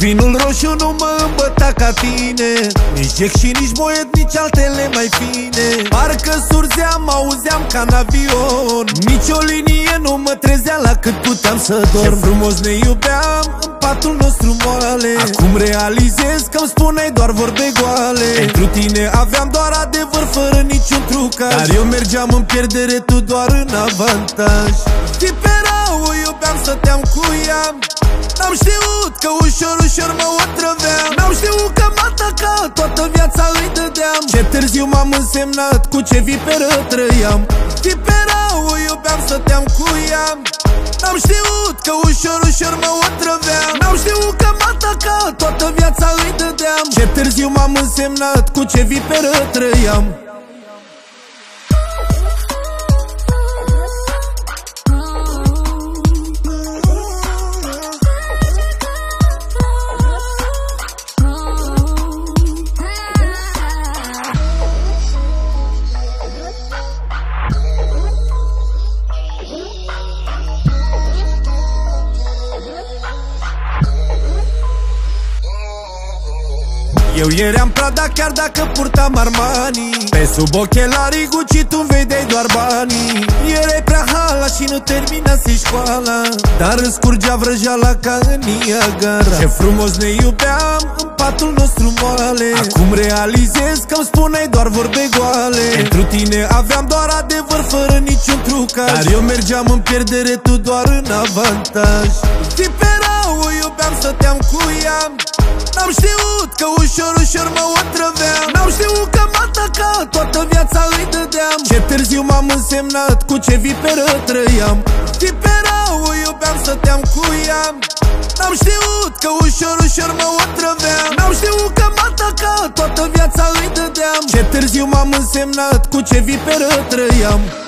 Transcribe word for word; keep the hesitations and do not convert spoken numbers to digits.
vinul roșu nu mă îmbăta ca tine, nici Jack și nici Moet, nici altele mai fine. Parcă surzeam, auzeam ca în avion, nici o linie nu mă trezea la cât puteam să dorm. Ce frumos ne iubeam în patul nostru moale, acum realizez că-mi spuneai doar vorbe goale. Pentru tine aveam doar adevăr fără niciun trucaj, dar eu mergeam în pierdere, tu doar în avantaj. Tiperau, o iubeam, stăteam cu ea, n-am știut că ușor, ușor mă otrăveam. N-am știut că mă ataca, toată viața îi dădeam. Ce târziu m-am însemnat, cu ce viperă trăiam. Tiperau, o iubeam, stăteam cu ea, n-am știut că ușor, ușor mă otrăveam. N-am știut că mă ataca, toată viața îi dădeam. Ce târziu m-am însemnat, cu ce viperă trăiam. Eu eram Prada chiar dacă purtam Armani, pe sub ochelarii Gucci tu vedeai doar banii. Erai prea hala și nu terminase școala, dar îți scurgea vrăjeala ca în Niagara. Ce frumos ne iubeam în patul nostru moale, acum realizez că-mi spuneai doar vorbe goale. Pentru tine aveam doar adevăr fără niciun trucaj, dar eu mergeam în pierdere, tu doar în avantaj. Tiperau, o iubeam, stăteam cu ea, n-am știut că ușor, ușor mă otrăveam. N-am știut că mă ataca, toată viața îi dădeam. Ce târziu m-am însemnat, cu ce viperă trăiam. Tiperau, o iubeam, stăteam cu ea, n-am știut că ușor, ușor mă otrăveam. N-am știut că mă ataca, toată viața îi dădeam. Ce târziu m-am însemnat, cu ce viperă trăiam.